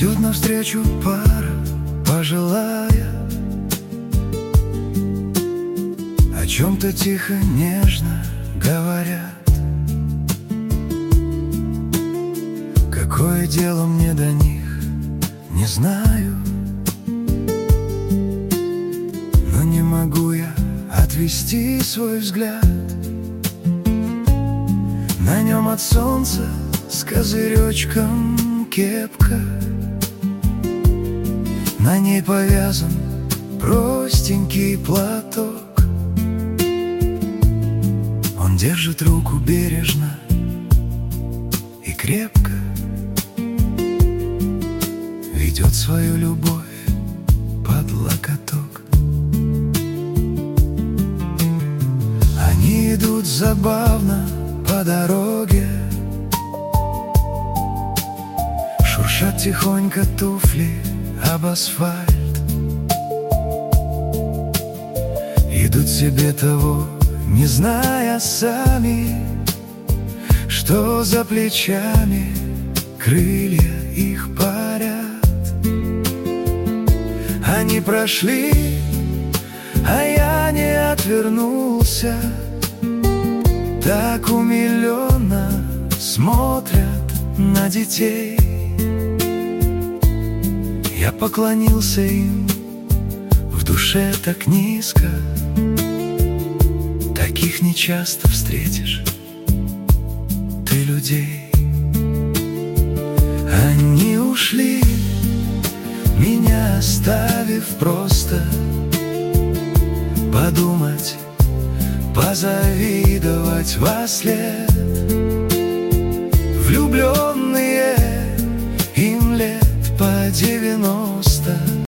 Идет навстречу пара пожилая, о чем-то тихо, нежно говорят. Какое дело мне до них, не знаю, но не могу я отвести свой взгляд. На нем от солнца с козыречком кепка, на ней повязан простенький платок. Он держит руку бережно и крепко, ведет свою любовь под локоток. Они идут забавно по дороге, шуршат тихонько туфли об асфальт. Идут себе того, не зная сами, что за плечами крылья их парят. Они прошли, а я не отвернулся. Так умиленно смотрят на детей. Я поклонился им, в душе так низко. Таких нечасто встретишь ты людей. Они ушли, меня оставив просто подумать, позавидовать во след. Влюбленные, им лет по 90.